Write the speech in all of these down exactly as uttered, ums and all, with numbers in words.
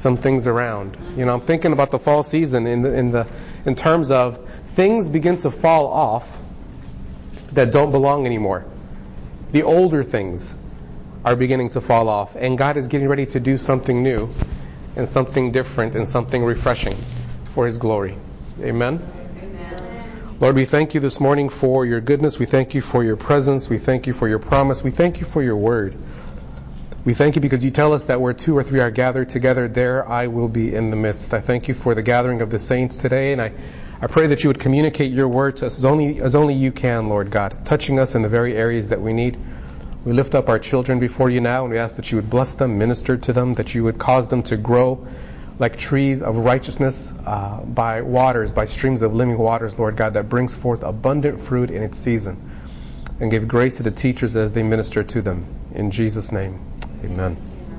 some things around. You know, I'm thinking about the fall season in the, in the in terms of things begin to fall off that don't belong anymore. The older things are beginning to fall off, and God is getting ready to do something new and something different and something refreshing for His glory. Amen? Amen. Lord, we thank you this morning for your goodness. We thank you for your presence. We thank you for your promise. We thank you for your word. We thank you because you tell us that where two or three are gathered together, there I will be in the midst. I thank you for the gathering of the saints today, and I, I pray that you would communicate your word to us as only, as only you can, Lord God, touching us in the very areas that we need. We lift up our children before you now, and we ask that you would bless them, minister to them, that you would cause them to grow like trees of righteousness uh, by waters, by streams of living waters, Lord God, that brings forth abundant fruit in its season. And give grace to the teachers as they minister to them. In Jesus' name, amen.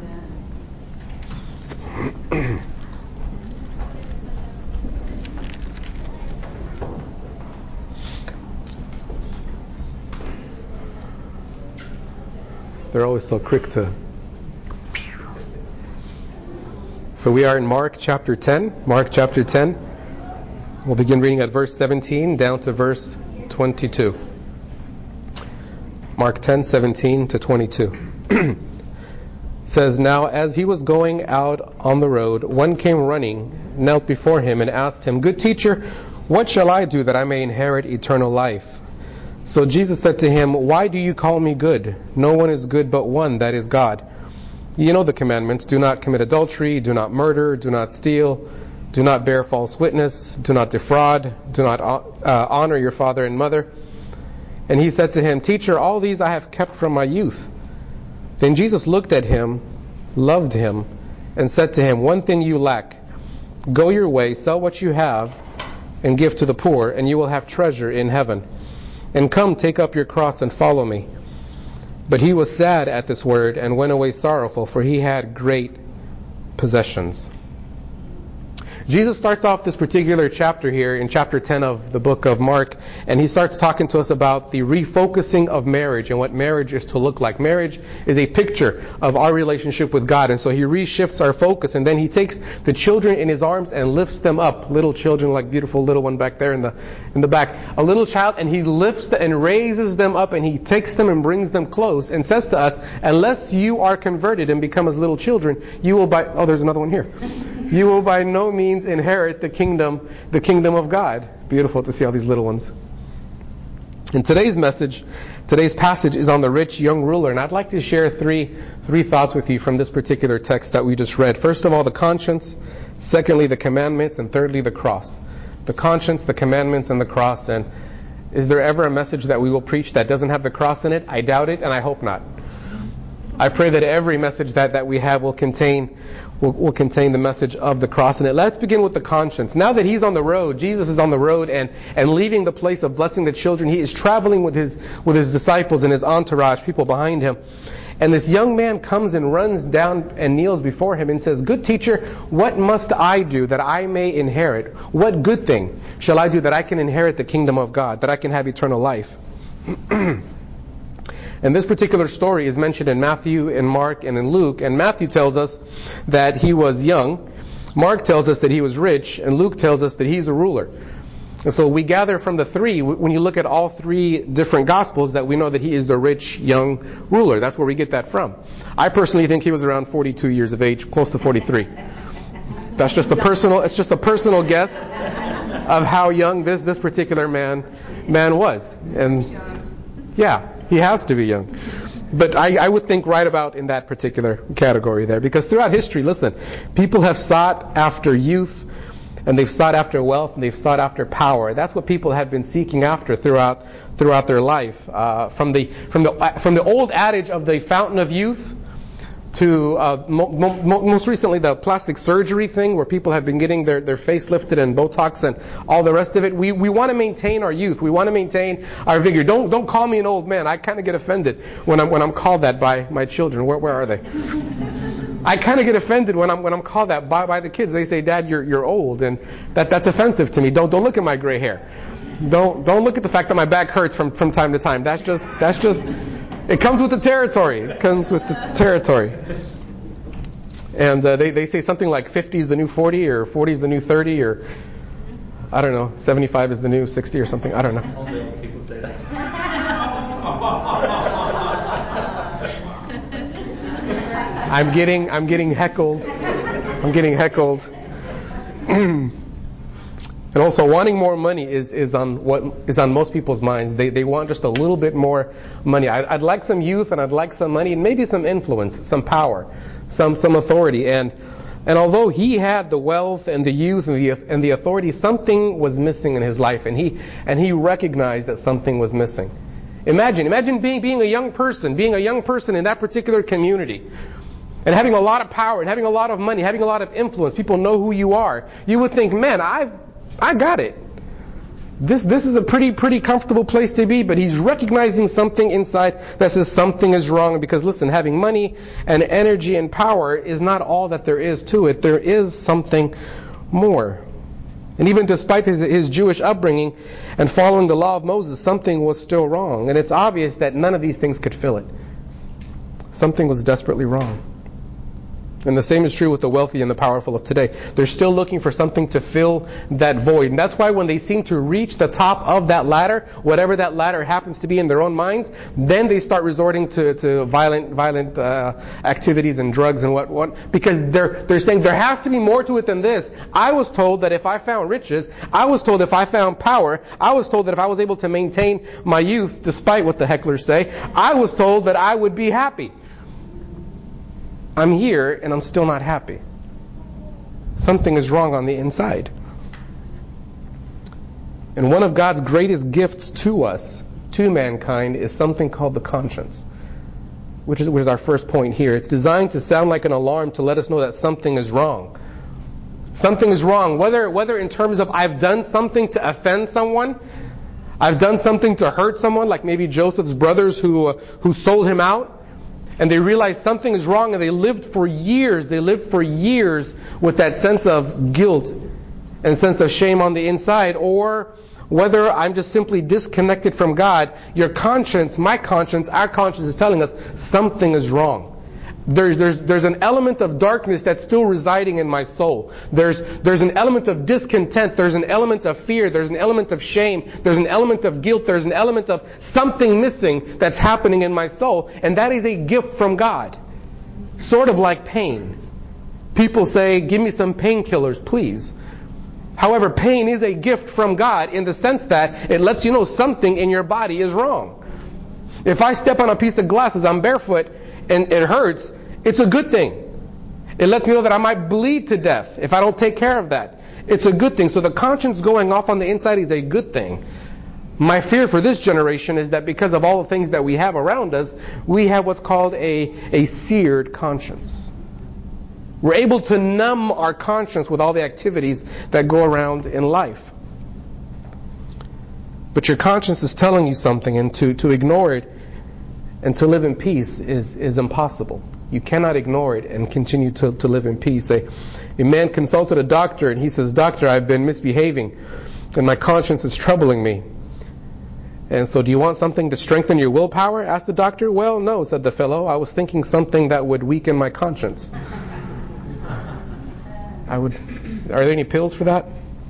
Amen. They're always so quick to... So we are in Mark chapter ten. Mark chapter ten. We'll begin reading at verse seventeen down to verse twenty-two. Mark ten, seventeen to twenty-two. Says, "Now as he was going out on the road, one came running, knelt before him, and asked him, 'Good teacher, what shall I do that I may inherit eternal life?' So Jesus said to him, 'Why do you call me good? No one is good but one, that is God. You know the commandments: do not commit adultery, do not murder, do not steal, do not bear false witness, do not defraud, do not uh, honor your father and mother.' And he said to him, 'Teacher, all these I have kept from my youth.' Then Jesus looked at him, loved him, and said to him, 'One thing you lack. Go your way, sell what you have, and give to the poor, and you will have treasure in heaven. And come, take up your cross and follow me.' But he was sad at this word and went away sorrowful, for he had great possessions." Jesus starts off this particular chapter here in chapter ten of the book of Mark, and he starts talking to us about the refocusing of marriage and what marriage is to look like. Marriage is a picture of our relationship with God, and so he reshifts our focus, and then he takes the children in his arms and lifts them up. Little children, like beautiful little one back there in the in the back. A little child, and he lifts the, and raises them up, and he takes them and brings them close and says to us, unless you are converted and become as little children, you will by, oh, there's another one here. You will by no means inherit the kingdom, the kingdom of God. Beautiful to see all these little ones. And today's message, today's passage is on the rich young ruler, and I'd like to share three three thoughts with you from this particular text that we just read. First of all, the conscience. Secondly, the commandments, and thirdly, the cross. The conscience, the commandments, and the cross. And is there ever a message that we will preach that doesn't have the cross in it? I doubt it, and I hope not. I pray that every message that, that we have will contain Will, will contain the message of the cross in it. Let's begin with the conscience. Now that he's on the road, Jesus is on the road and, and leaving the place of blessing the children, he is traveling with his with his disciples and his entourage, people behind him. And this young man comes and runs down and kneels before him and says, "Good teacher, what must I do that I may inherit? What good thing shall I do that I can inherit the kingdom of God, that I can have eternal life?" And this particular story is mentioned in Matthew, in Mark, and in Luke. And Matthew tells us that he was young. Mark tells us that he was rich. And Luke tells us that he's a ruler. And so we gather from the three, when you look at all three different Gospels, that we know that he is the rich young ruler. That's where we get that from. I personally think he was around forty-two years of age, close to forty-three. That's just a personal, it's just a personal guess of how young this, this particular man, man was. And yeah. He has to be young. But I, I would think right about in that particular category there. Because throughout history, listen, people have sought after youth, and they've sought after wealth, and they've sought after power. That's what people have been seeking after throughout throughout their life. Uh, from the from the from the old adage of the fountain of youth to uh, mo- mo- most recently the plastic surgery thing, where people have been getting their, their face lifted and Botox and all the rest of it. We we want to maintain our youth. We want to maintain our vigor. Don't don't call me an old man. I kind of get offended when I'm when I'm called that by my children. Where where are they? I kind of get offended when I'm when I'm called that by, by the kids. They say, "Dad, you're you're old," and that that's offensive to me. Don't don't look at my gray hair. Don't don't look at the fact that my back hurts from, from time to time. That's just that's just. It comes with the territory. It comes with the territory. And uh, they, they say something like fifty is the new forty, or forty is the new thirty, or I don't know, seventy-five is the new sixty or something. I don't know. Only old people say that. I'm getting I'm getting heckled. I'm getting heckled. And also, wanting more money is, is on what is on most people's minds. They they want just a little bit more money. I'd, I'd like some youth, and I'd like some money, and maybe some influence, some power, some some authority. And and although he had the wealth and the youth and the and the authority, something was missing in his life, and he and he recognized that something was missing. Imagine, imagine being being a young person, being a young person in that particular community, and having a lot of power, and having a lot of money, having a lot of influence. People know who you are. You would think, man, I've I got it. This this is a pretty pretty comfortable place to be, but he's recognizing something inside that says something is wrong. Because listen, having money and energy and power is not all that there is to it. There is something more. And even despite his, his Jewish upbringing and following the law of Moses, something was still wrong. And it's obvious that none of these things could fill it. Something was desperately wrong. And the same is true with the wealthy and the powerful of today. They're still looking for something to fill that void. And that's why when they seem to reach the top of that ladder, whatever that ladder happens to be in their own minds, then they start resorting to, to violent violent uh, activities and drugs and what, what because they're they're saying there has to be more to it than this. I was told that if I found riches, I was told if I found power, I was told that if I was able to maintain my youth, despite what the hecklers say, I was told that I would be happy. I'm here and I'm still not happy. Something is wrong on the inside. And one of God's greatest gifts to us, to mankind, is something called the conscience, which is, which is our first point here. It's designed to sound like an alarm to let us know that something is wrong. Something is wrong, whether whether in terms of I've done something to offend someone, I've done something to hurt someone, like maybe Joseph's brothers who uh, who sold him out. And they realized something is wrong, and they lived for years, they lived for years with that sense of guilt and sense of shame on the inside. Or whether I'm just simply disconnected from God, your conscience, my conscience, our conscience is telling us something is wrong. There's, there's, there's an element of darkness that's still residing in my soul. There's, there's an element of discontent. There's an element of fear. There's an element of shame. There's an element of guilt. There's an element of something missing that's happening in my soul. And that is a gift from God. Sort of like pain. People say, give me some painkillers, please. However, pain is a gift from God in the sense that it lets you know something in your body is wrong. If I step on a piece of glass as I'm barefoot and it hurts, it's a good thing. It lets me know that I might bleed to death if I don't take care of that. It's a good thing. So the conscience going off on the inside is a good thing. My fear for this generation is that because of all the things that we have around us, we have what's called a, a seared conscience. We're able to numb our conscience with all the activities that go around in life. But your conscience is telling you something, and to, to ignore it and to live in peace is, is impossible. You cannot ignore it and continue to, to live in peace. A, a man consulted a doctor, and he says, "Doctor, I've been misbehaving and my conscience is troubling me." And so, "Do you want something to strengthen your willpower?" asked the doctor. "Well, no," said the fellow. "I was thinking something that would weaken my conscience." I would. Are there any pills for that?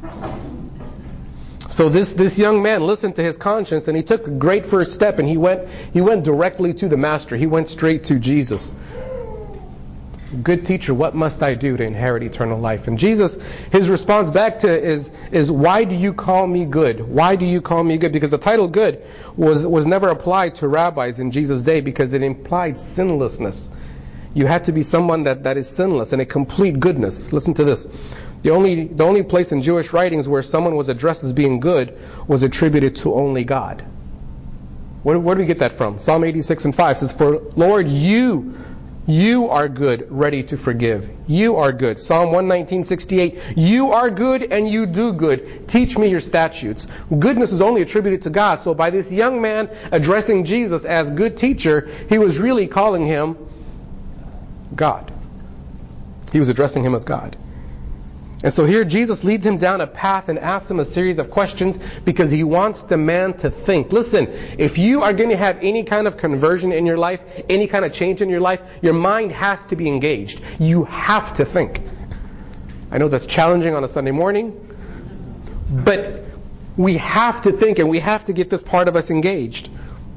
So this, this young man listened to his conscience, and he took a great first step, and he went he went directly to the Master. He went straight to Jesus. "Good teacher, what must I do to inherit eternal life?" And Jesus, his response back to is is "Why do you call me good? Why do you call me good?" Because the title good was was never applied to rabbis in Jesus' day, because it implied sinlessness. You had to be someone that, that is sinless and a complete goodness. Listen to this. The only the only place in Jewish writings where someone was addressed as being good was attributed to only God. Where, where do we get that from? Psalm eighty-six and five says, "For Lord, you, you are good, ready to forgive. You are good." Psalm one nineteen, sixty-eight, "You are good and you do good. Teach me your statutes." Goodness is only attributed to God. So by this young man addressing Jesus as good teacher, he was really calling him God. He was addressing him as God. And so here Jesus leads him down a path and asks him a series of questions because he wants the man to think. Listen, if you are going to have any kind of conversion in your life, any kind of change in your life, your mind has to be engaged. You have to think. I know that's challenging on a Sunday morning, but we have to think and we have to get this part of us engaged.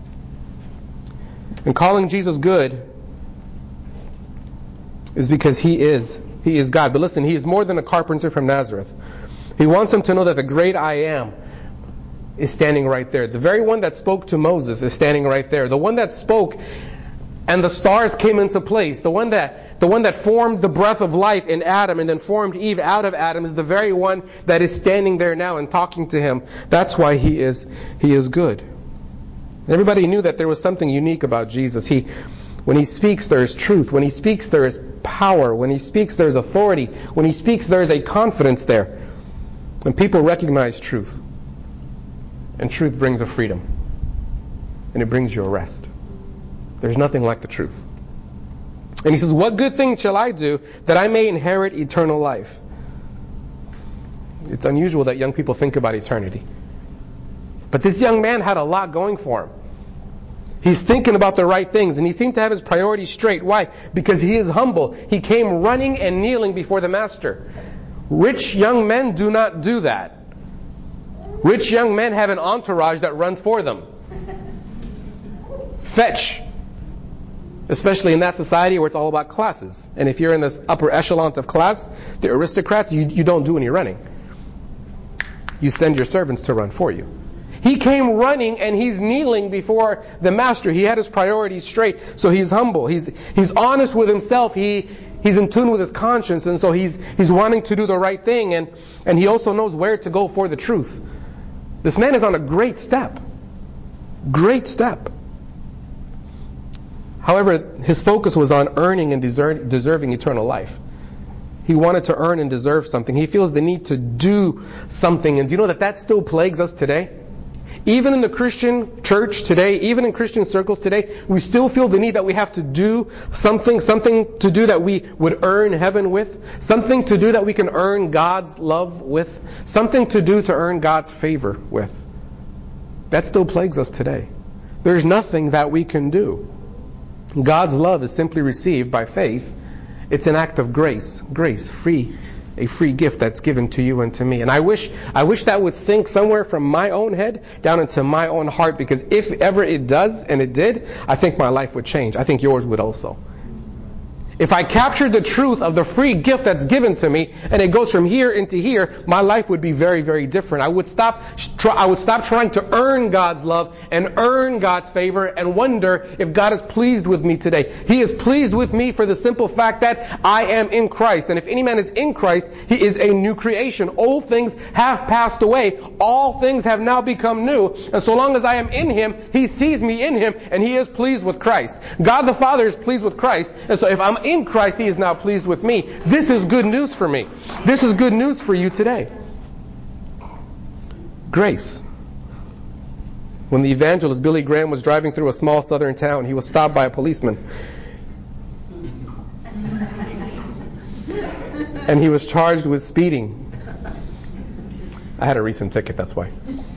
And calling Jesus good is because He is. He is God. But listen, He is more than a carpenter from Nazareth. He wants him to know that the great I am is standing right there. The very one that spoke to Moses is standing right there. The one that spoke and the stars came into place. The one that, the one that formed the breath of life in Adam and then formed Eve out of Adam is the very one that is standing there now and talking to him. That's why He is, He is good. Everybody knew that there was something unique about Jesus. He, when He speaks, there is truth. When He speaks, there is power. When He speaks, there is authority. When He speaks, there is a confidence there. And people recognize truth. And truth brings a freedom. And it brings you a rest. There's nothing like the truth. And He says, what good thing shall I do that I may inherit eternal life? It's unusual that young people think about eternity. But this young man had a lot going for him. He's thinking about the right things, and he seemed to have his priorities straight. Why? Because he is humble. He came running and kneeling before the Master. Rich young men do not do that. Rich young men have an entourage that runs for them. Fetch. Especially in that society where it's all about classes. And if you're in this upper echelon of class, the aristocrats, you, you don't do any running. You send your servants to run for you. He came running and he's kneeling before the Master. He had his priorities straight, so he's humble. He's he's honest with himself. He he's in tune with his conscience, and so he's he's wanting to do the right thing, and, and he also knows where to go for the truth. This man is on a great step. Great step. However, his focus was on earning and deser- deserving eternal life. He wanted to earn and deserve something. He feels the need to do something. And do you know that that still plagues us today? Even in the Christian church today, even in Christian circles today, we still feel the need that we have to do something, something to do that we would earn heaven with, something to do that we can earn God's love with, something to do to earn God's favor with. That still plagues us today. There's nothing that we can do. God's love is simply received by faith. It's an act of grace, grace, free, a free gift that's given to you and to me. And I wish I wish that would sink somewhere from my own head down into my own heart, because if ever it does, and it did, I think my life would change. I think yours would also. If I captured the truth of the free gift that's given to me, and it goes from here into here, my life would be very, very different. I would stop I would stop trying to earn God's love and earn God's favor and wonder if God is pleased with me today. He is pleased with me for the simple fact that I am in Christ. And if any man is in Christ, he is a new creation. Old things have passed away. All things have now become new. And so long as I am in Him, He sees me in Him, and He is pleased with Christ. God the Father is pleased with Christ. And so if I'm in Christ, He is now pleased with me. This is good news for me. This is good news for you today. Grace. When the evangelist Billy Graham was driving through a small southern town, he was stopped by a policeman. And he was charged with speeding. I had a recent ticket, that's why.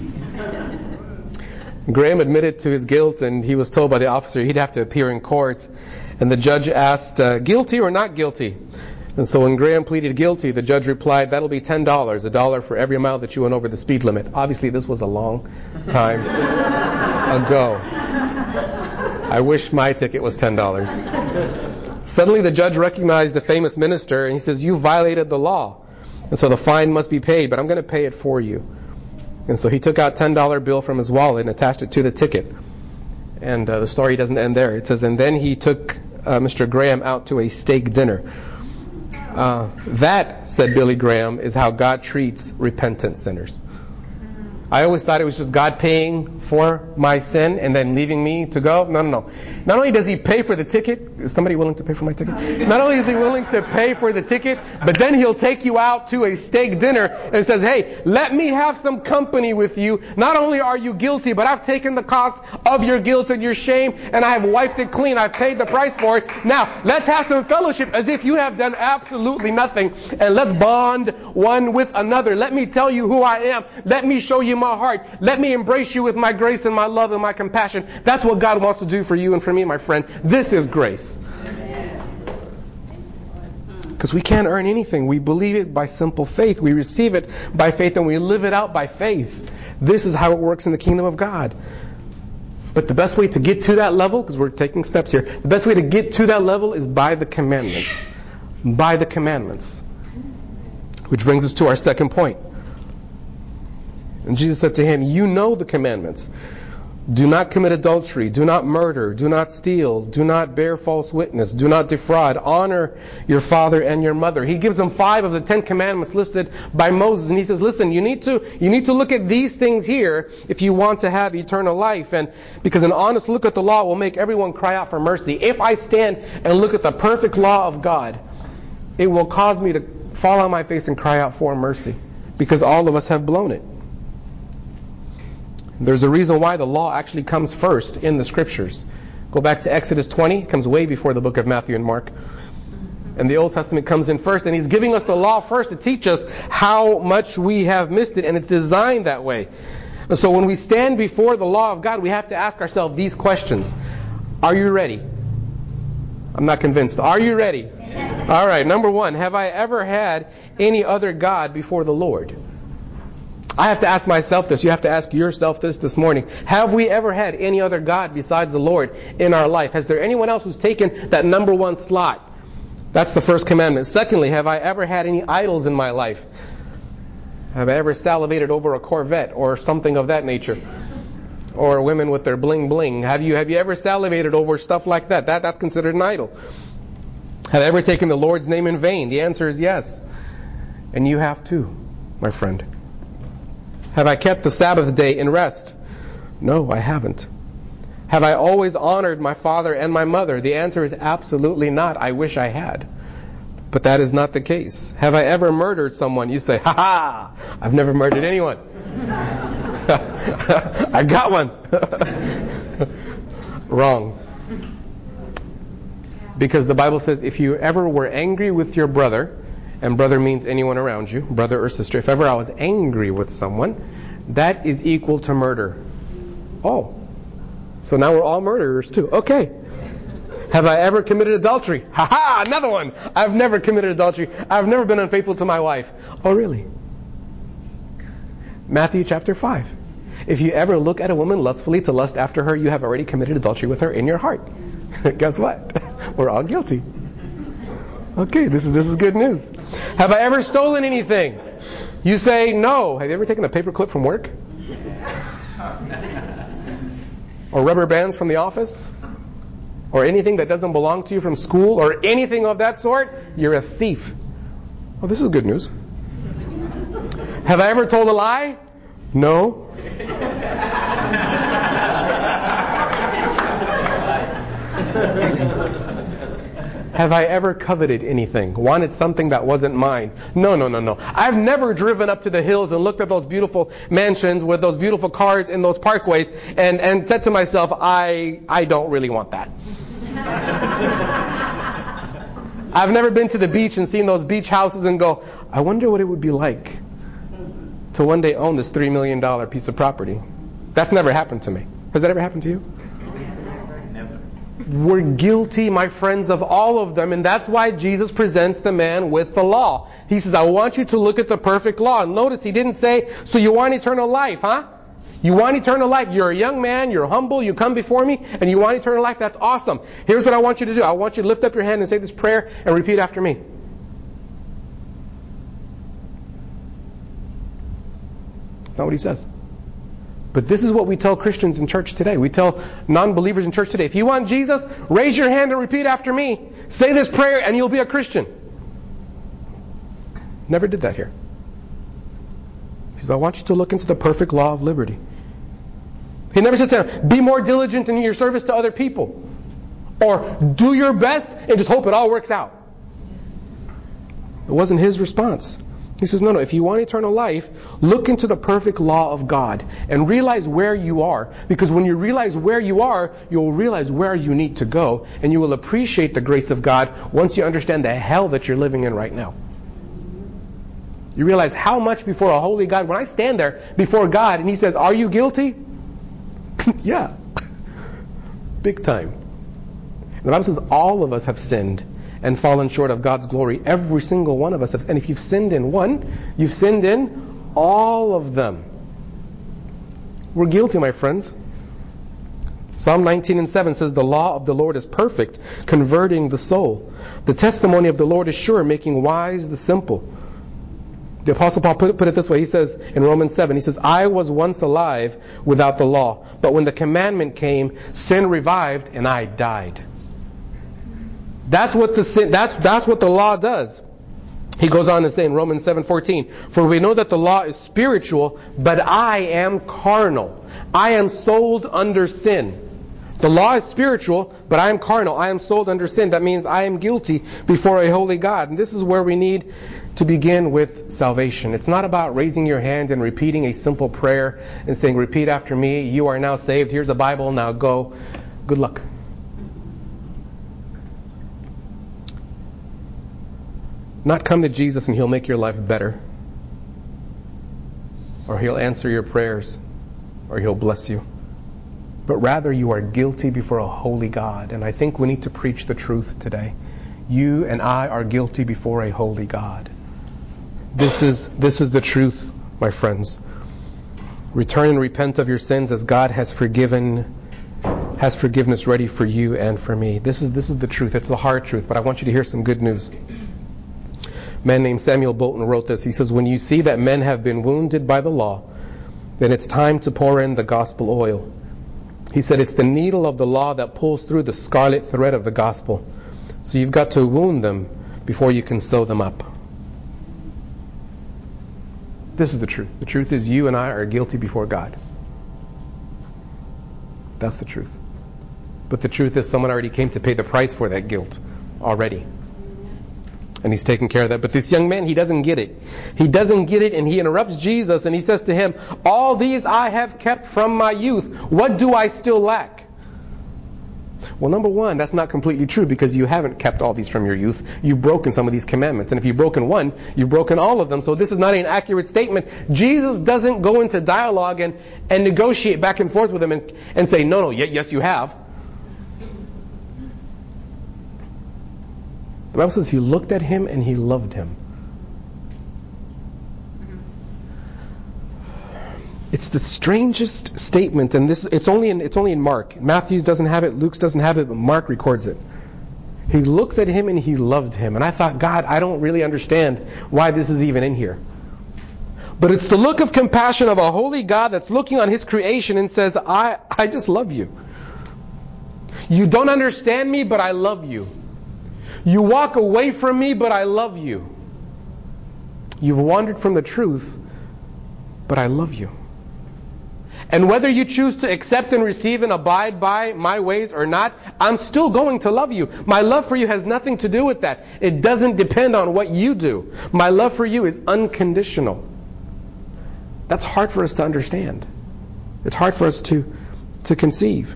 Graham admitted to his guilt, and he was told by the officer he'd have to appear in court. And the judge asked, uh, guilty or not guilty? And so when Graham pleaded guilty, the judge replied, that'll be ten dollars, a dollar for every mile that you went over the speed limit. Obviously, this was a long time ago. I wish my ticket was ten dollars. Suddenly the judge recognized the famous minister, and he says, you violated the law. And so the fine must be paid, but I'm going to pay it for you. And so he took out a ten dollar bill from his wallet and attached it to the ticket. And uh, the story doesn't end there. It says, and then he took uh, Mister Graham out to a steak dinner. Uh, that, said Billy Graham, is how God treats repentant sinners. I always thought it was just God paying for my sin and then leaving me to go. No, no, no. not only does he pay for the ticket, is somebody willing to pay for my ticket? Not only is he willing to pay for the ticket, but then he'll take you out to a steak dinner and says, hey, let me have some company with you. Not only are you guilty, but I've taken the cost of your guilt and your shame, and I have wiped it clean. I've paid the price for it. Now, let's have some fellowship as if you have done absolutely nothing, and let's bond one with another. Let me tell you who I am. Let me show you my heart. Let me embrace you with my grace and my love and my compassion. That's what God wants to do for you and for me, my friend. This is grace. Because we can't earn anything. We believe it by simple faith. We receive it by faith and we live it out by faith. This is how it works in the kingdom of God. But the best way to get to that level, because we're taking steps here, the best way to get to that level is by the commandments. By the commandments. Which brings us to our second point. And Jesus said to him, you know the commandments. Do not commit adultery. Do not murder. Do not steal. Do not bear false witness. Do not defraud. Honor your father and your mother. He gives them five of the Ten Commandments listed by Moses. And he says, listen, you need to, you need to look at these things here if you want to have eternal life. And because an honest look at the law will make everyone cry out for mercy. If I stand and look at the perfect law of God, it will cause me to fall on my face and cry out for mercy. Because all of us have blown it. There's a reason why the law actually comes first in the scriptures. Go back to Exodus twenty. It comes way before the book of Matthew and Mark. And the Old Testament comes in first. And he's giving us the law first to teach us how much we have missed it. And it's designed that way. And so when we stand before the law of God, we have to ask ourselves these questions. Are you ready? I'm not convinced. Are you ready? All right. Number one, have I ever had any other God before the Lord? I have to ask myself this. You have to ask yourself this this morning. Have we ever had any other God besides the Lord in our life? Has there anyone else who's taken that number one slot? That's the first commandment. Secondly, have I ever had any idols in my life? Have I ever salivated over a Corvette or something of that nature? Or women with their bling bling? Have you have you ever salivated over stuff like that? That that's considered an idol. Have I ever taken the Lord's name in vain? The answer is yes. And you have too, my friend. Have I kept the Sabbath day in rest? No, I haven't. Have I always honored my father and my mother? The answer is absolutely not. I wish I had. But that is not the case. Have I ever murdered someone? You say, ha ha! I've never murdered anyone. I got one. Wrong. Because the Bible says if you ever were angry with your brother, and brother means anyone around you, brother or sister. If ever I was angry with someone, that is equal to murder. Oh. So now we're all murderers too. Okay. Have I ever committed adultery? Ha ha! Another one. I've never committed adultery. I've never been unfaithful to my wife. Oh, really? Matthew chapter five. If you ever look at a woman lustfully to lust after her, you have already committed adultery with her in your heart. Guess what? We're all guilty. Okay, this is this is good news. Have I ever stolen anything? You say no. Have you ever taken a paper clip from work? Or rubber bands from the office? Or anything that doesn't belong to you from school? Or anything of that sort? You're a thief. Oh, this is good news. Have I ever told a lie? No. Have I ever coveted anything? Wanted something that wasn't mine? No, no, no, no. I've never driven up to the hills and looked at those beautiful mansions with those beautiful cars in those parkways and, and said to myself, I I don't really want that. I've never been to the beach and seen those beach houses and go, I wonder what it would be like to one day own this three million dollars piece of property. That's never happened to me. Has that ever happened to you? We're guilty, my friends, of all of them, and that's why Jesus presents the man with the law. He says, I want you to look at the perfect law. And notice he didn't say, so you want eternal life, huh? You want eternal life. You're a young man, you're humble, you come before me, and you want eternal life. That's awesome. Here's what I want you to do. I want you to lift up your hand and say this prayer and repeat after me. That's not what he says. But this is what we tell Christians in church today. We tell non-believers in church today. If you want Jesus, raise your hand and repeat after me. Say this prayer and you'll be a Christian. Never did that here. He says, I want you to look into the perfect law of liberty. He never said to them, be more diligent in your service to other people. or do your best and just hope it all works out. It wasn't his response. He says, no, no, if you want eternal life, look into the perfect law of God and realize where you are. Because when you realize where you are, you'll realize where you need to go. And you will appreciate the grace of God once you understand the hell that you're living in right now. You realize how much before a holy God, when I stand there before God and He says, are you guilty? Yeah. Big time. The Bible says all of us have sinned and fallen short of God's glory. Every single one of us have. And if you've sinned in one, you've sinned in all of them. We're guilty, my friends. Psalm nineteen and seven says, the law of the Lord is perfect, converting the soul. The testimony of the Lord is sure, making wise the simple. The Apostle Paul put it, put it this way. He says in Romans seven, he says, I was once alive without the law, but when the commandment came, sin revived and I died. That's what the sin, that's that's what the law does. He goes on to say in Romans seven fourteen, for we know that the law is spiritual, but I am carnal. I am sold under sin. The law is spiritual, but I am carnal. I am sold under sin. That means I am guilty before a holy God. And this is where we need to begin with salvation. It's not about raising your hand and repeating a simple prayer and saying, repeat after me, you are now saved. Here's a Bible, now go. Good luck. Not come to Jesus and He'll make your life better, or He'll answer your prayers, or He'll bless you. But rather you are guilty before a holy God. And I think we need to preach the truth today. You and I are guilty before a holy God. This is this is the truth, my friends. Return and repent of your sins as God has forgiven has forgiveness ready for you and for me. This is this is the truth. It's the hard truth, but I want you to hear some good news. A man named Samuel Bolton wrote this. He says, when you see that men have been wounded by the law, then it's time to pour in the gospel oil. He said, it's the needle of the law that pulls through the scarlet thread of the gospel. So you've got to wound them before you can sew them up. This is the truth. The truth is you and I are guilty before God. That's the truth. But the truth is someone already came to pay the price for that guilt already. And He's taking care of that. But this young man, he doesn't get it. He doesn't get it, and he interrupts Jesus and he says to him, all these I have kept from my youth. What do I still lack? Well, number one, that's not completely true, because you haven't kept all these from your youth. You've broken some of these commandments. And if you've broken one, you've broken all of them. So this is not an accurate statement. Jesus doesn't go into dialogue and, and negotiate back and forth with him and, and say, no, no, yes, you have. The Bible says He looked at him and He loved him. It's the strangest statement, and this it's only in it's only in Mark. Matthew doesn't have it, Luke doesn't have it, but Mark records it. He looks at him and He loved him. And I thought, God, I don't really understand why this is even in here. But it's the look of compassion of a holy God that's looking on His creation and says, I, I just love you. You don't understand me, but I love you. You walk away from me, but I love you. You've wandered from the truth, but I love you. And whether you choose to accept and receive and abide by my ways or not, I'm still going to love you. My love for you has nothing to do with that. It doesn't depend on what you do. My love for you is unconditional. That's hard for us to understand. It's hard for us to, to conceive.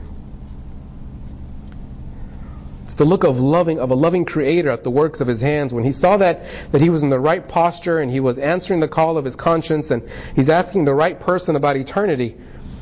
It's the look of loving of a loving Creator at the works of His hands. When He saw that that He was in the right posture and He was answering the call of His conscience and He's asking the right person about eternity,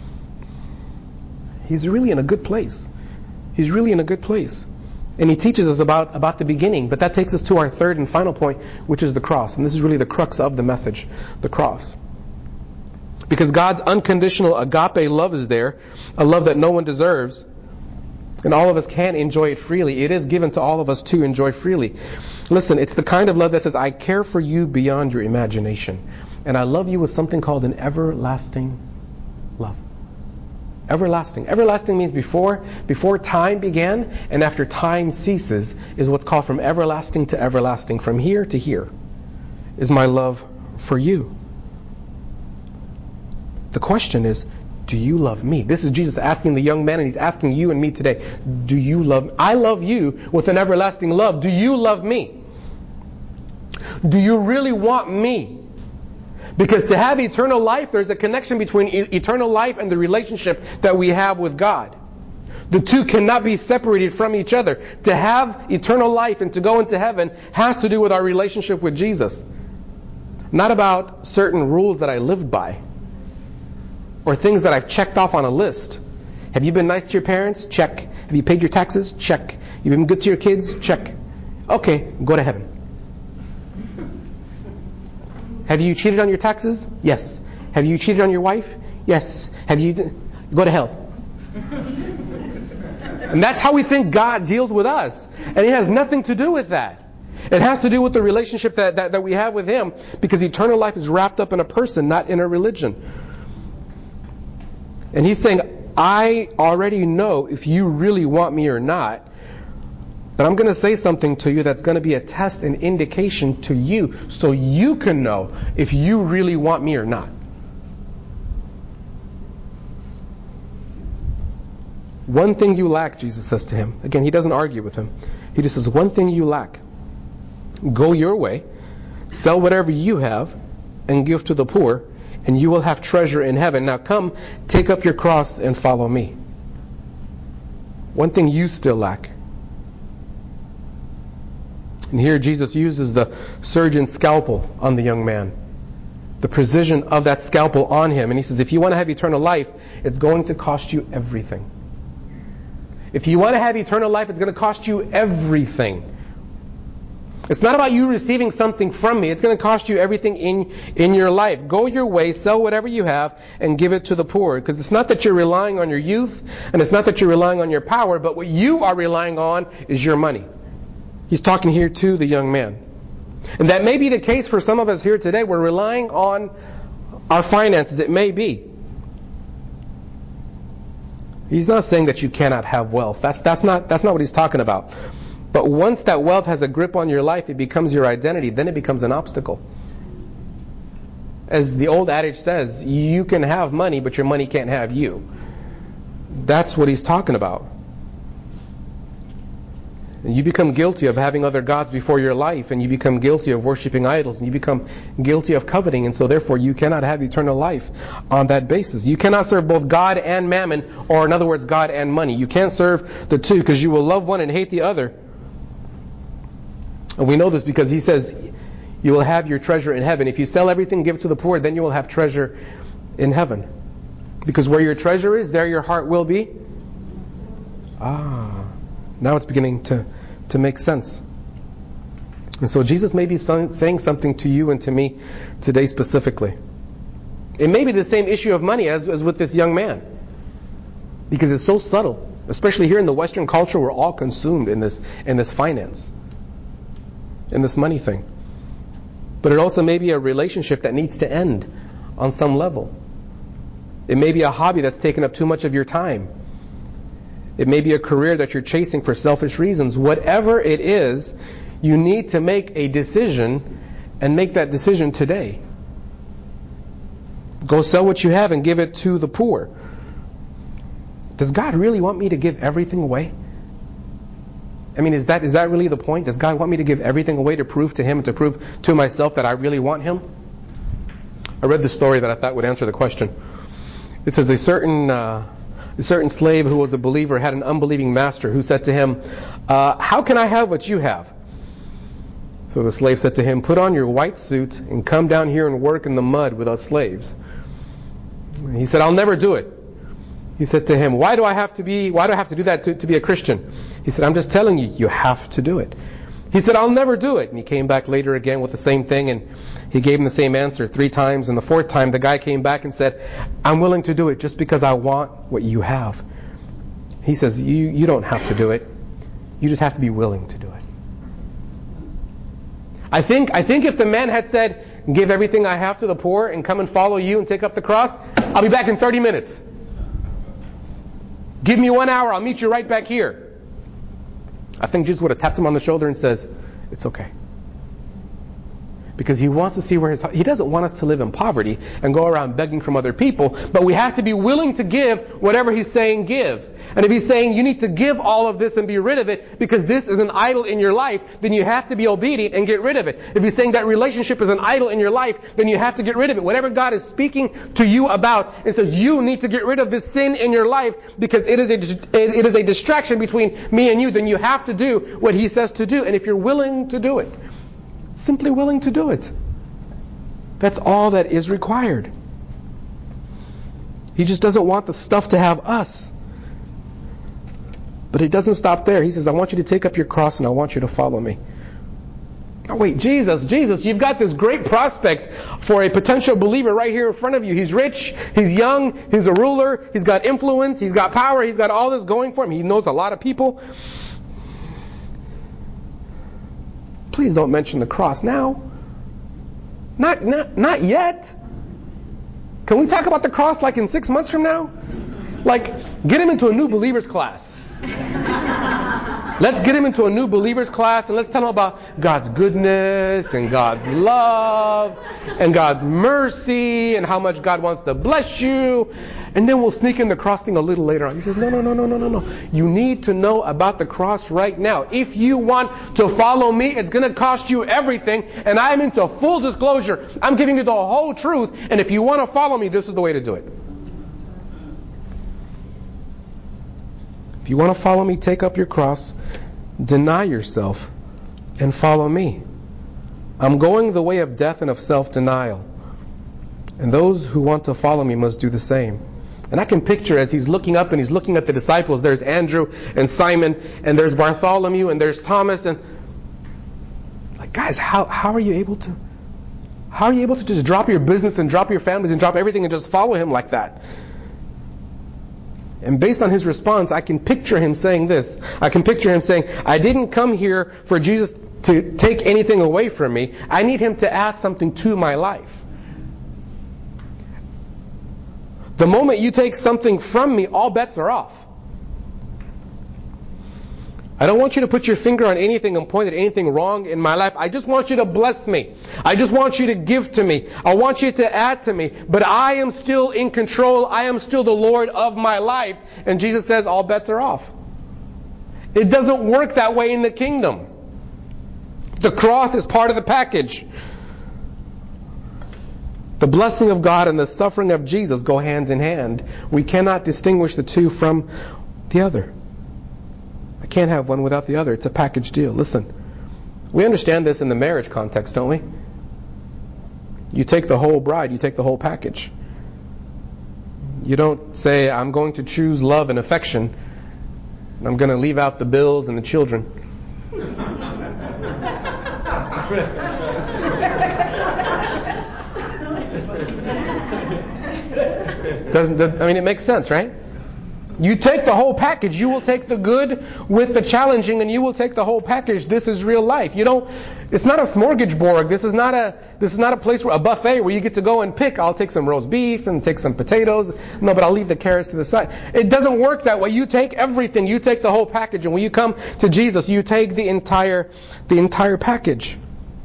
He's really in a good place. He's really in a good place. And He teaches us about, about the beginning. But that takes us to our third and final point, which is the cross. And this is really the crux of the message, the cross. Because God's unconditional agape love is there, a love that no one deserves. And all of us can enjoy it freely. It is given to all of us to enjoy freely. Listen, it's the kind of love that says, I care for you beyond your imagination. And I love you with something called an everlasting love. Everlasting. Everlasting means before, before time began and after time ceases is what's called from everlasting to everlasting. From here to here is my love for you. The question is, do you love me? This is Jesus asking the young man, and he's asking you and me today. Do you love me? I love you with an everlasting love. Do you love me? Do you really want me? Because to have eternal life, there's a connection between e- eternal life and the relationship that we have with God. The two cannot be separated from each other. To have eternal life and to go into heaven has to do with our relationship with Jesus. Not about certain rules that I lived by or things that I've checked off on a list. Have you been nice to your parents? Check. Have you paid your taxes? Check. You've been good to your kids? Check. Okay, go to heaven. Have you cheated on your taxes? Yes. Have you cheated on your wife? Yes. Have you... Go to hell. And that's how we think God deals with us. And it has nothing to do with that. It has to do with the relationship that, that, that we have with Him, because eternal life is wrapped up in a person, not in a religion. And He's saying, I already know if you really want me or not, but I'm going to say something to you that's going to be a test and indication to you so you can know if you really want me or not. One thing you lack, Jesus says to him. Again, He doesn't argue with him. He just says, one thing you lack. Go your way, sell whatever you have, and give to the poor, and you will have treasure in heaven. Now come, take up your cross and follow me. One thing you still lack. And here Jesus uses the surgeon's scalpel on the young man. The precision of that scalpel on him. And He says, if you want to have eternal life, it's going to cost you everything. If you want to have eternal life, it's going to cost you everything. It's not about you receiving something from me. It's going to cost you everything in, in your life. Go your way, sell whatever you have, and give it to the poor. Because it's not that you're relying on your youth, and it's not that you're relying on your power, but what you are relying on is your money. He's talking here to the young man. And that may be the case for some of us here today. We're relying on our finances. It may be. He's not saying that you cannot have wealth. That's, that's, not, that's not what He's talking about. But once that wealth has a grip on your life, it becomes your identity. Then it becomes an obstacle. As the old adage says, you can have money, but your money can't have you. That's what He's talking about. And you become guilty of having other gods before your life, and you become guilty of worshiping idols, and you become guilty of coveting, and so therefore you cannot have eternal life on that basis. You cannot serve both God and mammon, or in other words, God and money. You can't serve the two, because you will love one and hate the other. And we know this because He says, you will have your treasure in heaven. If you sell everything, give it to the poor, then you will have treasure in heaven. Because where your treasure is, there your heart will be. Ah, now it's beginning to, to make sense. And so Jesus may be saying something to you and to me today specifically. It may be the same issue of money as, as with this young man. Because it's so subtle. Especially here in the Western culture, we're all consumed in this, in this finance. In this money thing. But it also may be a relationship that needs to end on some level. It may be a hobby that's taken up too much of your time. It may be a career that you're chasing for selfish reasons. Whatever it is, you need to make a decision, and make that decision today. Go sell what you have and give it to the poor. Does God really want me to give everything away? I mean, is that is that really the point? Does God want me to give everything away to prove to Him and to prove to myself that I really want Him? I read this story that I thought would answer the question. It says a certain uh, a certain slave who was a believer had an unbelieving master who said to him, uh, how can I have what you have? So the slave said to him, put on your white suit and come down here and work in the mud with us slaves. He said, I'll never do it. He said to him, why do I have to be, why do I have to do that to, to be a Christian? He said, I'm just telling you, you have to do it. He said, I'll never do it. And he came back later again with the same thing, and he gave him the same answer three times. And the fourth time, the guy came back and said, I'm willing to do it just because I want what you have. He says, you, you don't have to do it. You just have to be willing to do it. I think, I think if the man had said, give everything I have to the poor and come and follow you and take up the cross, I'll be back in thirty minutes. Give me one hour, I'll meet you right back here. I think Jesus would have tapped him on the shoulder and says, it's okay. Because he wants to see where his heart, he doesn't want us to live in poverty and go around begging from other people, but we have to be willing to give whatever he's saying give. And if he's saying you need to give all of this and be rid of it because this is an idol in your life, then you have to be obedient and get rid of it. If he's saying that relationship is an idol in your life, then you have to get rid of it. Whatever God is speaking to you about, it says you need to get rid of this sin in your life because it is a, it is a distraction between me and you, then you have to do what he says to do. And if you're willing to do it, simply willing to do it, that's all that is required. He just doesn't want the stuff to have us. But it doesn't stop there. He says, I want you to take up your cross and I want you to follow me. Oh, wait, Jesus, Jesus, you've got this great prospect for a potential believer right here in front of you. He's rich, he's young, he's a ruler, he's got influence, he's got power, he's got all this going for him. He knows a lot of people. Please don't mention the cross now. Not, not, not yet. Can we talk about the cross like in six months from now? Like, get him into a new believers class. Let's get him into a new believers class and let's tell him about God's goodness and God's love and God's mercy and how much God wants to bless you. And then we'll sneak in the cross thing a little later on. He says, no, no, no, no, no, no, no. You need to know about the cross right now. If you want to follow me, it's going to cost you everything. And I'm into full disclosure. I'm giving you the whole truth. And if you want to follow me, this is the way to do it. If you want to follow me, take up your cross, deny yourself, and follow me. I'm going the way of death and of self-denial. And those who want to follow me must do the same. And I can picture as he's looking up and he's looking at the disciples, there's Andrew and Simon, and there's Bartholomew, and there's Thomas, and like, guys, how, how are you able to, how are you able to just drop your business and drop your families and drop everything and just follow him like that? And based on his response, I can picture him saying this. I can picture him saying, I didn't come here for Jesus to take anything away from me. I need him to add something to my life. The moment you take something from me, all bets are off. I don't want you to put your finger on anything and point at anything wrong in my life. I just want you to bless me. I just want you to give to me. I want you to add to me. But I am still in control. I am still the Lord of my life. And Jesus says all bets are off. It doesn't work that way in the kingdom. The cross is part of the package. The blessing of God and the suffering of Jesus go hand in hand. We cannot distinguish the two from the other. I can't have one without the other. It's a package deal. Listen, we understand this in the marriage context, don't we? You take the whole bride, you take the whole package. You don't say, I'm going to choose love and affection, and I'm going to leave out the bills and the children. Doesn't, I mean, it makes sense, right? You take the whole package. You will take the good with the challenging, and you will take the whole package. This is real life. You don't. It's not a smorgasbord. This is not a. This is not a place where a buffet where you get to go and pick. I'll take some roast beef and take some potatoes. No, but I'll leave the carrots to the side. It doesn't work that way. You take everything. You take the whole package, and when you come to Jesus, you take the entire, the entire package.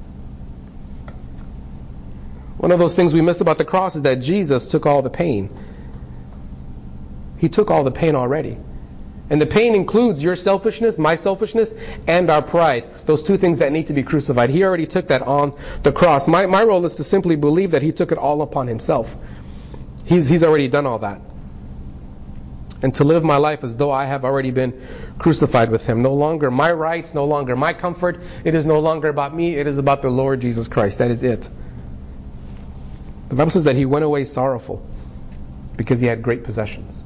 One of those things we miss about the cross is that Jesus took all the pain. He took all the pain already. And the pain includes your selfishness, my selfishness, and our pride. Those two things that need to be crucified. He already took that on the cross. My, my role is to simply believe that He took it all upon Himself. He's, he's already done all that. And to live my life as though I have already been crucified with Him. No longer my rights, no longer my comfort. It is no longer about me. It is about the Lord Jesus Christ. That is it. The Bible says that He went away sorrowful because He had great possessions.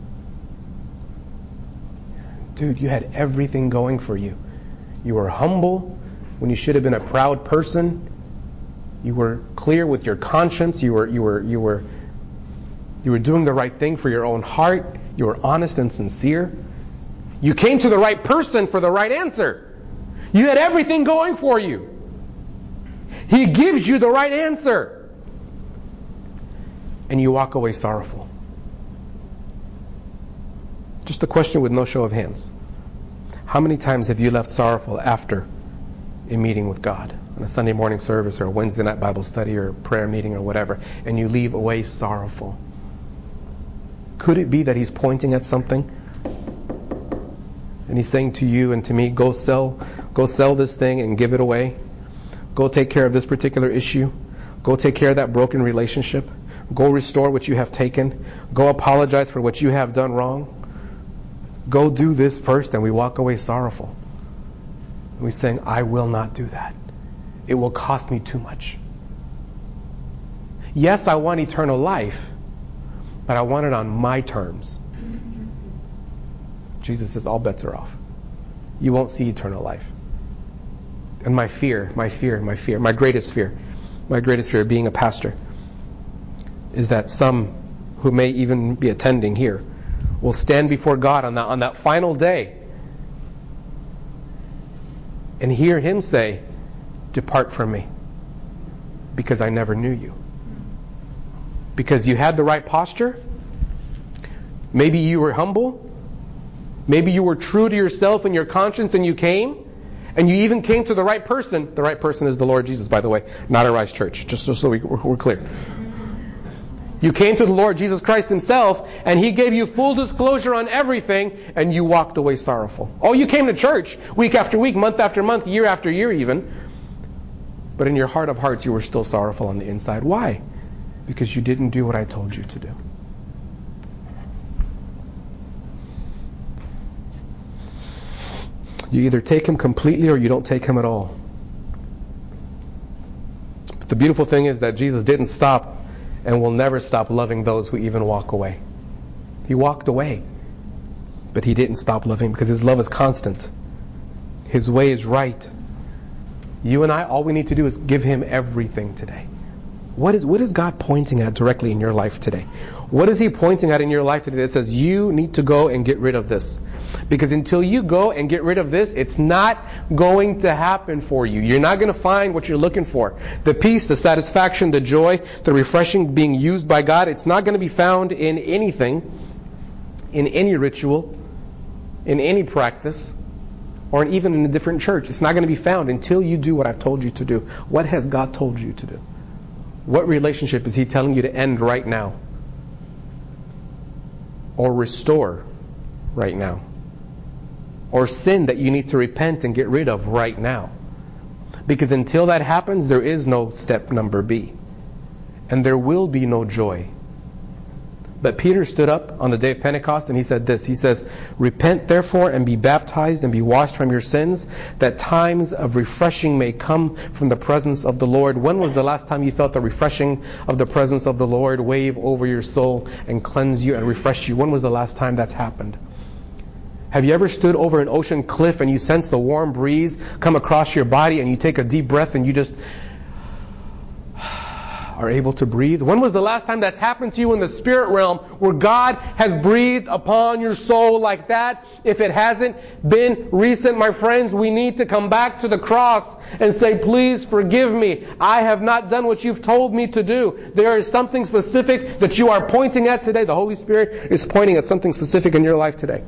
Dude, you had everything going for you. You were humble when you should have been a proud person. You were clear with your conscience. You were you were you were you were doing the right thing for your own heart. You were honest and sincere. You came to the right person for the right answer. You had everything going for you. He gives you the right answer. And you walk away sorrowful. Just a question with no show of hands. How many times have you left sorrowful after a meeting with God? on a Sunday morning service or a Wednesday night Bible study or a prayer meeting or whatever, and you leave away sorrowful? Could it be that He's pointing at something? And He's saying to you and to me, go sell, go sell this thing and give it away. Go take care of this particular issue. Go take care of that broken relationship. Go restore what you have taken. Go apologize for what you have done wrong. Go do this first, and we walk away sorrowful. And we're saying, I will not do that. It will cost me too much. Yes, I want eternal life, but I want it on my terms. Jesus says all bets are off. You won't see eternal life. And my fear, my fear, my fear, my greatest fear, my greatest fear of being a pastor is that some who may even be attending here will stand before God on that, on that final day and hear Him say, depart from me, because I never knew you. Because you had the right posture. Maybe you were humble. Maybe you were true to yourself and your conscience, and you came. And you even came to the right person. The right person is the Lord Jesus, by the way, not Arise Church, just so we, we're clear. You came to the Lord Jesus Christ Himself, and He gave you full disclosure on everything, and you walked away sorrowful. Oh, you came to church week after week, month after month, year after year even. But in your heart of hearts, you were still sorrowful on the inside. Why? Because you didn't do what I told you to do. You either take Him completely or you don't take Him at all. But the beautiful thing is that Jesus didn't stop and will never stop loving those who even walk away. He walked away, but He didn't stop loving because His love is constant. His way is right. You and I, all we need to do is give Him everything today. What is, what is God pointing at directly in your life today? What is He pointing at in your life today that says you need to go and get rid of this? Because until you go and get rid of this, it's not going to happen for you. You're not going to find what you're looking for. The peace, the satisfaction, the joy, the refreshing being used by God, it's not going to be found in anything, in any ritual, in any practice, or even in a different church. It's not going to be found until you do what I've told you to do. What has God told you to do? What relationship is He telling you to end right now? Or restore right now? Or sin that you need to repent and get rid of right now? Because until that happens, there is no step number B. And there will be no joy. But Peter stood up on the day of Pentecost and he said this. He says, repent therefore and be baptized and be washed from your sins, that times of refreshing may come from the presence of the Lord. When was the last time you felt the refreshing of the presence of the Lord wave over your soul and cleanse you and refresh you? When was the last time that's happened? Have you ever stood over an ocean cliff and you sense the warm breeze come across your body and you take a deep breath and you just are able to breathe? When was the last time that's happened to you in the spirit realm where God has breathed upon your soul like that? If it hasn't been recent, my friends, we need to come back to the cross and say, please forgive me. I have not done what you've told me to do. There is something specific that you are pointing at today. The Holy Spirit is pointing at something specific in your life today.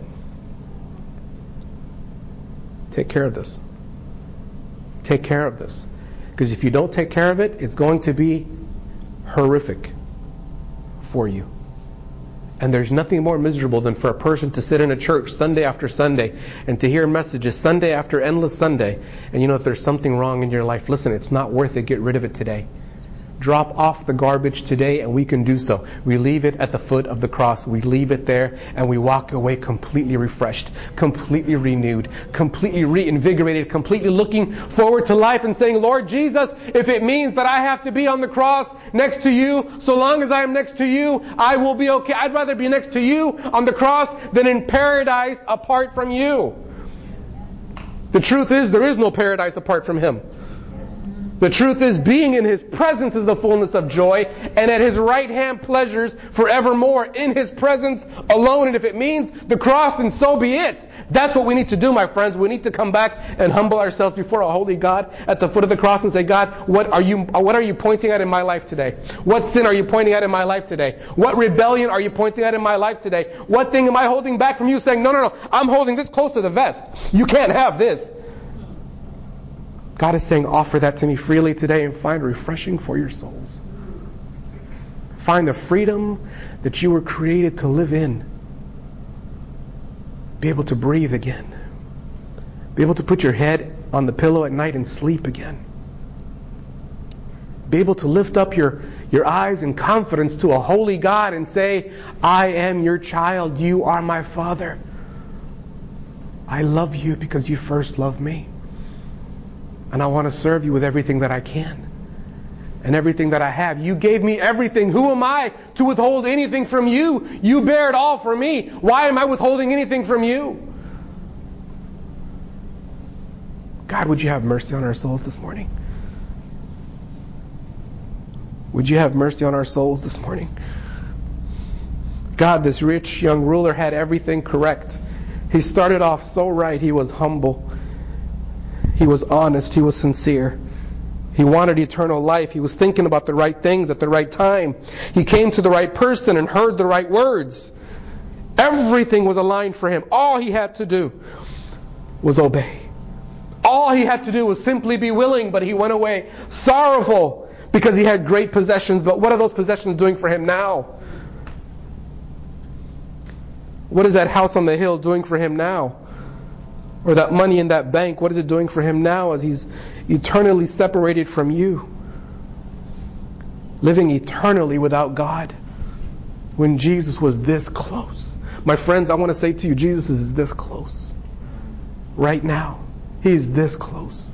Take care of this. Take care of this. Because if you don't take care of it, it's going to be horrific for you. And there's nothing more miserable than for a person to sit in a church Sunday after Sunday and to hear messages Sunday after endless Sunday. And you know, if there's something wrong in your life, listen, it's not worth it. Get rid of it today. Drop off the garbage today, and we can do so. We leave it at the foot of the cross. We leave it there, and we walk away completely refreshed, completely renewed, completely reinvigorated, completely looking forward to life and saying, Lord Jesus, if it means that I have to be on the cross next to you, so long as I am next to you, I will be okay. I'd rather be next to you on the cross than in paradise apart from you. The truth is, there is no paradise apart from Him. The truth is, being in His presence is the fullness of joy, and at His right hand pleasures forevermore, in His presence alone. And if it means the cross, then so be it. That's what we need to do, my friends. We need to come back and humble ourselves before a holy God at the foot of the cross and say, God, what are you, what are you pointing at in my life today? What sin are you pointing at in my life today? What rebellion are you pointing at in my life today? What thing am I holding back from you, saying, no, no, no, I'm holding this close to the vest. You can't have this. God is saying, offer that to me freely today and find refreshing for your souls. Find the freedom that you were created to live in. Be able to breathe again. Be able to put your head on the pillow at night and sleep again. Be able to lift up your, your eyes in confidence to a holy God and say, I am your child. You are my Father. I love you because you first loved me. And I want to serve you with everything that I can and everything that I have. You gave me everything. Who am I to withhold anything from you? You bear it all for me. Why am I withholding anything from you? God, would you have mercy on our souls this morning? Would you have mercy on our souls this morning? God, this rich young ruler had everything correct. He started off so right. He was humble. He was honest. He was sincere. He wanted eternal life. He was thinking about the right things at the right time. He came to the right person and heard the right words. Everything was aligned for him. All he had to do was obey. All he had to do was simply be willing, but he went away sorrowful because he had great possessions. But what are those possessions doing for him now? What is that house on the hill doing for him now? Or that money in that bank, what is it doing for him now as he's eternally separated from you? Living eternally without God when Jesus was this close. My friends, I want to say to you, Jesus is this close. Right now. He's this close.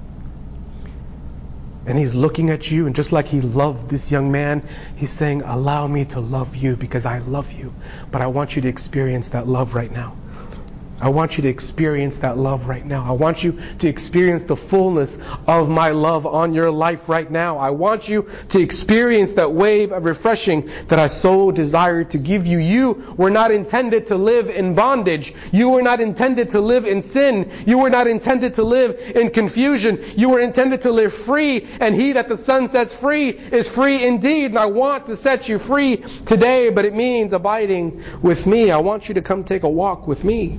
And He's looking at you, and just like He loved this young man, He's saying, allow me to love you because I love you. But I want you to experience that love right now. I want you to experience that love right now. I want you to experience the fullness of my love on your life right now. I want you to experience that wave of refreshing that I so desire to give you. You were not intended to live in bondage. You were not intended to live in sin. You were not intended to live in confusion. You were intended to live free. And He that the Son sets free is free indeed. And I want to set you free today, but it means abiding with me. I want you to come take a walk with me.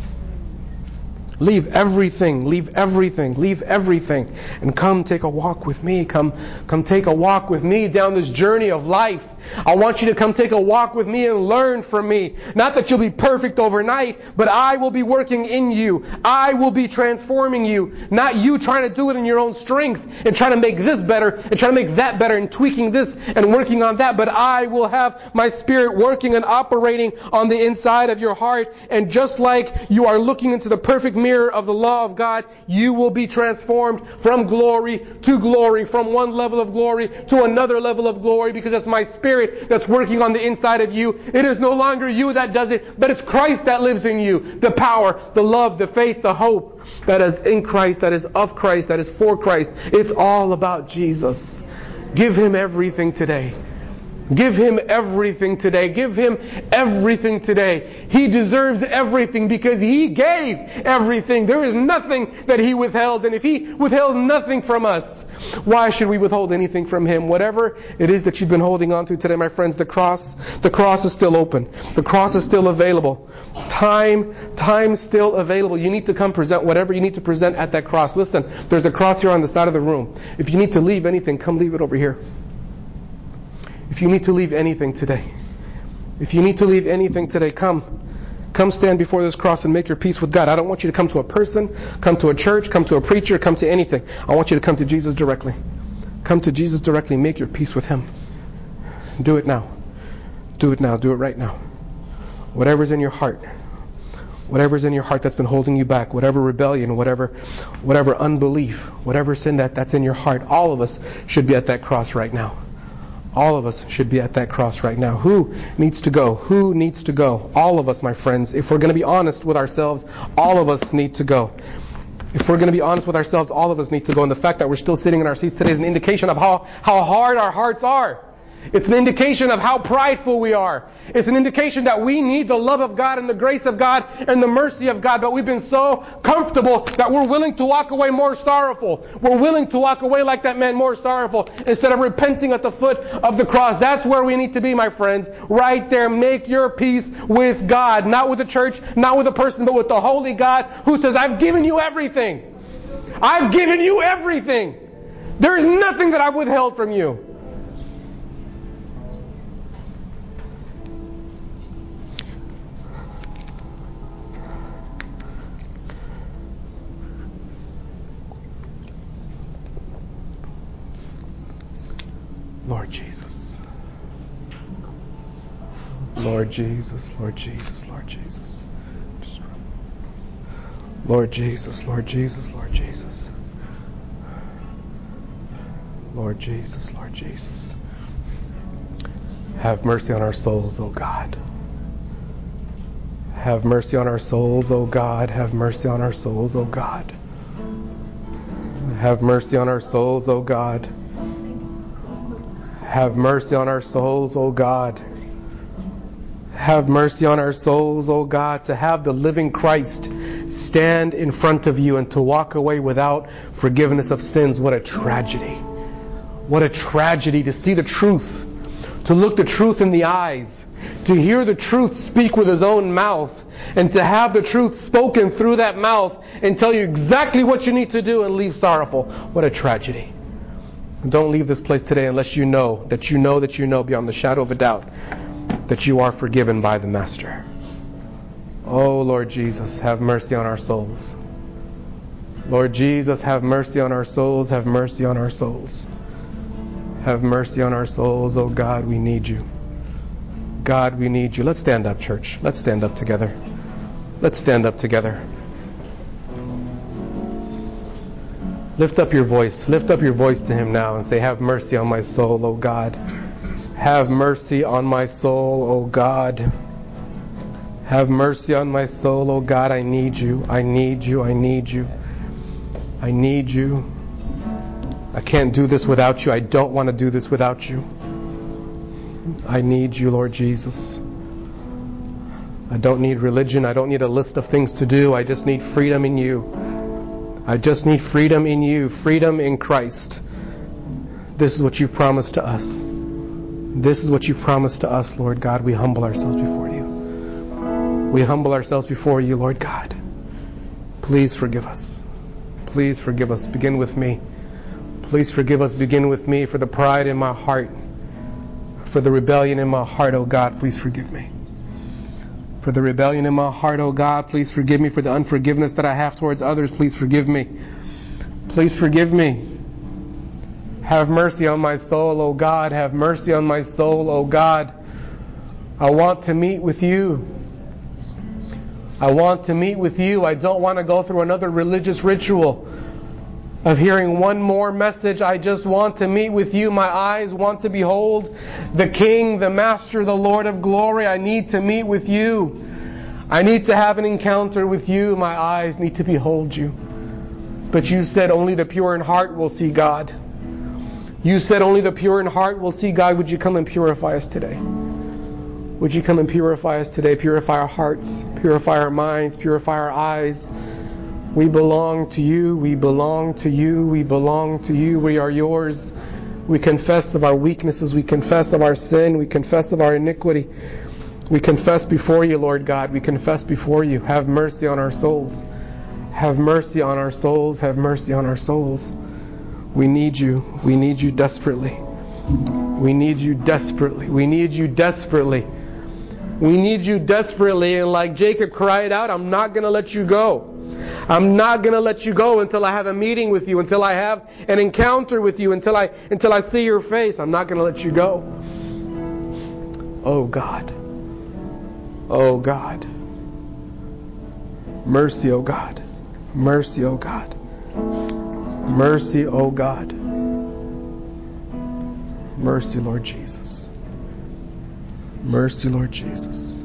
Leave everything, leave everything, leave everything, and come take a walk with me. Come, come take a walk with me down this journey of life. I want you to come take a walk with me and learn from me. Not that you'll be perfect overnight, but I will be working in you. I will be transforming you. Not you trying to do it in your own strength and trying to make this better and trying to make that better and tweaking this and working on that. But I will have my Spirit working and operating on the inside of your heart. And just like you are looking into the perfect mirror of the law of God, you will be transformed from glory to glory, from one level of glory to another level of glory, because it's my Spirit that's working on the inside of you. It is no longer you that does it, but it's Christ that lives in you. The power, the love, the faith, the hope that is in Christ, that is of Christ, that is for Christ. It's all about Jesus. Give Him everything today. Give Him everything today. Give Him everything today. He deserves everything because He gave everything. There is nothing that He withheld. And if He withheld nothing from us, why should we withhold anything from Him? Whatever it is that you've been holding on to today, my friends, the cross, the cross is still open. The cross is still available. Time, time still available. You need to come present whatever you need to present at that cross. Listen, there's a cross here on the side of the room. If you need to leave anything, come leave it over here. If you need to leave anything today, if you need to leave anything today, come. Come stand before this cross and make your peace with God. I don't want you to come to a person, come to a church, come to a preacher, come to anything. I want you to come to Jesus directly. Come to Jesus directly and make your peace with Him. Do it now. Do it now. Do it right now. Whatever's in your heart, whatever's in your heart that's been holding you back, whatever rebellion, whatever whatever unbelief, whatever sin that, that's in your heart, all of us should be at that cross right now. All of us should be at that cross right now. Who needs to go? Who needs to go? All of us, my friends. If we're going to be honest with ourselves, all of us need to go. If we're going to be honest with ourselves, all of us need to go. And the fact that we're still sitting in our seats today is an indication of how, how hard our hearts are. It's an indication of how prideful we are. It's an indication that we need the love of God and the grace of God and the mercy of God. But we've been so comfortable that we're willing to walk away more sorrowful. We're willing to walk away like that man more sorrowful instead of repenting at the foot of the cross. That's where we need to be, my friends. Right there. Make your peace with God. Not with the church, not with a person, but with the holy God who says, I've given you everything. I've given you everything. There is nothing that I've withheld from you. Lord Jesus. Lord Jesus, Lord Jesus, Lord Jesus. Lord Jesus, Lord Jesus, Lord Jesus. Lord Jesus, Lord Jesus. Have mercy on our souls, O God. Have mercy on our souls, O God. Have mercy on our souls, O God. Have mercy on our souls, O God. Have mercy on our souls, O God. Have mercy on our souls, O God, to have the living Christ stand in front of you and to walk away without forgiveness of sins. What a tragedy. What a tragedy to see the truth, to look the truth in the eyes, to hear the truth speak with his own mouth, and to have the truth spoken through that mouth and tell you exactly what you need to do and leave sorrowful. What a tragedy. Don't leave this place today unless you know that you know that you know beyond the shadow of a doubt that you are forgiven by the Master. Oh, Lord Jesus, have mercy on our souls. Lord Jesus, have mercy on our souls. Have mercy on our souls. Have mercy on our souls. Oh God, we need you. God, we need you. Let's stand up, church. Let's stand up together. Let's stand up together. Lift up your voice. Lift up your voice to him now and say, have mercy on my soul, O God. Have mercy on my soul, O God. Have mercy on my soul, O God. I need you. I need you. I need you. I need you. I can't do this without you. I don't want to do this without you. I need you, Lord Jesus. I don't need religion. I don't need a list of things to do. I just need freedom in you. I just need freedom in you, freedom in Christ. This is what you've promised to us. This is what you've promised to us, Lord God. We humble ourselves before you. We humble ourselves before you, Lord God. Please forgive us. Please forgive us. Begin with me. Please forgive us. Begin with me for the pride in my heart, for the rebellion in my heart, oh God. Please forgive me. For the rebellion in my heart, oh God, please forgive me. For the unforgiveness that I have towards others, please forgive me. Please forgive me. Have mercy on my soul, oh God. Have mercy on my soul, oh God. I want to meet with you. I want to meet with you. I don't want to go through another religious ritual of hearing one more message. I just want to meet with you. My eyes want to behold the King, the Master, the Lord of glory. I need to meet with you. I need to have an encounter with you. My eyes need to behold you. But you said only the pure in heart will see God. You said only the pure in heart will see God. Would you come and purify us today? Would you come and purify us today? Purify our hearts, purify our minds, purify our eyes. We belong to you. We belong to you. We belong to you. We are yours. We confess of our weaknesses. We confess of our sin. We confess of our iniquity. We confess before you, Lord God. We confess before you. Have mercy on our souls. Have mercy on our souls. Have mercy on our souls. We need you. We need you desperately. We need you desperately. We need you desperately. We need you desperately. And like Jacob cried out, I'm not going to let you go. I'm not going to let you go until I have a meeting with you, until I have an encounter with you, until I until I see your face. I'm not going to let you go. Oh God. Oh God. Mercy, oh God. Mercy, oh God. Mercy, oh God. Mercy, Lord Jesus. Mercy, Lord Jesus.